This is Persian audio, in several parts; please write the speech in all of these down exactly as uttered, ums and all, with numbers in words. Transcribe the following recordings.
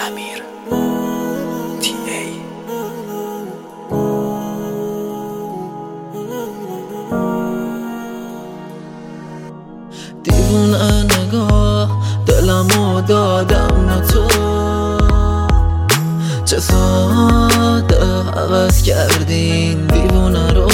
امیر تی ای. دیوونه نگاه دلمو دادم به تو، چه ساده عوض کردین دیوونه رو.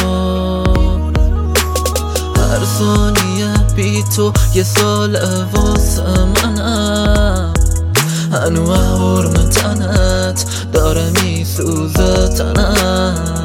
هر ثانیه بی تو یه سال واسه منم، هنو حرم تنت داره میسوزه تنم.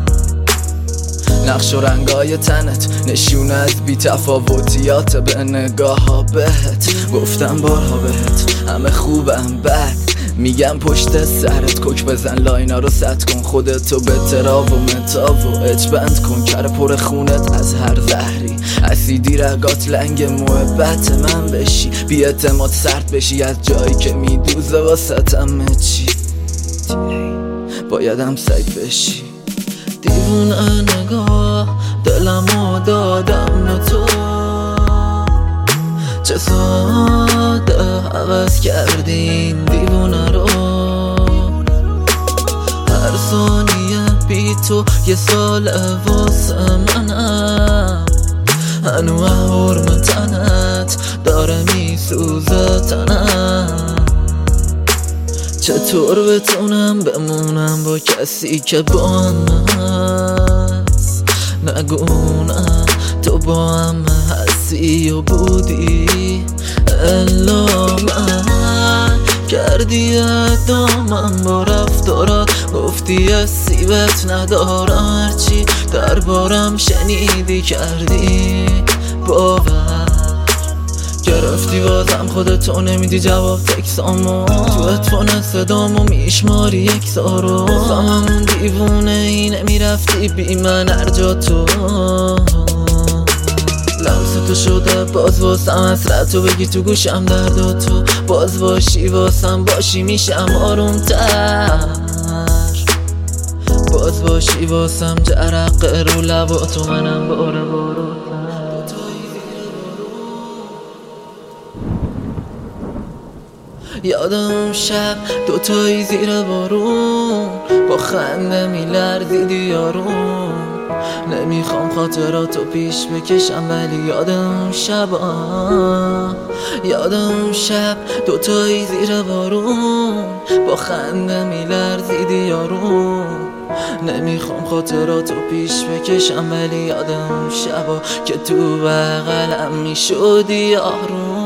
نقش و رنگای تنت نشون از بی تفاوتیات به نگاه ها بهت. گفتم بارها بهت همه خوبم، بد میگم پشت سرت کوک بزن، لاینا رو ست کن، خودتو به تراب و متاب و اجبند کن. کر پر خونت از هر زهری، اسیدی رگات لنگ محبت من بشی، بی اعتماد سرد بشی از جایی که میدوزه واسطم چی. بایدم سگ بشی. دیوونه نگاه دلمو دادم به تو، چه ساده عوض کردین دیوونه رو. هر ثانیه بی تو یه سال واسه منم، هنو حرم تنت داره میسوزه تنم. چطور بتونم بمونم با کسی که با هم هست؟ نگونم تو با هم هستی و بودی الا من کردی ادامم با رفتارات. گفتی از سیبت ندارم، هرچی دربارم شنیدی کردی باور. گرفتی بازم خودتو نمیدی جواب تکسامو، تو اتفان صدامو میشماری یک سارو. بازم همون دیوونه ای نمیرفتی بی من هر جا تو. لمس تو شده باز واسم حسرتو بگی تو گوشم درد تو. باز باشی واسم باشی میشم آروم تر، باز باشی واسم جرقه رو لبا تو منم باره بارو. یادم شب دوتایی زیر بارون با خنده میلرزیدی یارون. نمیخوام خاطراتو پیش بکشم ولی یادم شب آه. یادم شب دوتایی زیر بارون با خنده میلرزیدی یارون. نمیخوام خاطراتو پیش بکشم ولی یادم شبا که تو بغلم میشدی یارون.